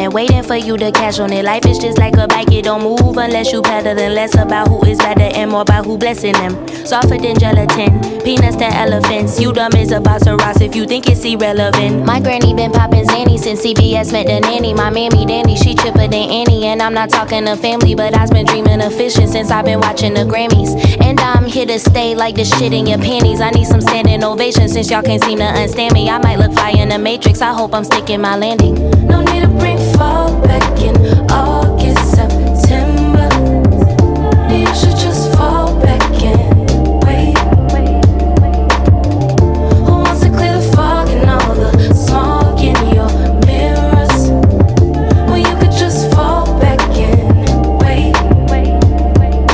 and waiting for you to catch on it. Life is just like a bike, it don't move unless you pedal. And less about who is better and more about who blessing them. Softer than gelatin, peanuts to elephants. You dumb as a boss of rocks if you think it's irrelevant. My granny been poppin' Zanny since CBS met the nanny. My mammy dandy, she chipper than Annie. And I'm not talking to family, but I've been dreaming of fishing since I've been watching the Grammys. And I'm here to stay like the shit in your panties. I need some standing ovation since y'all can't seem to understand me. I might look fly in the Matrix, I hope I'm sticking my landing. No need to bring fall back in August.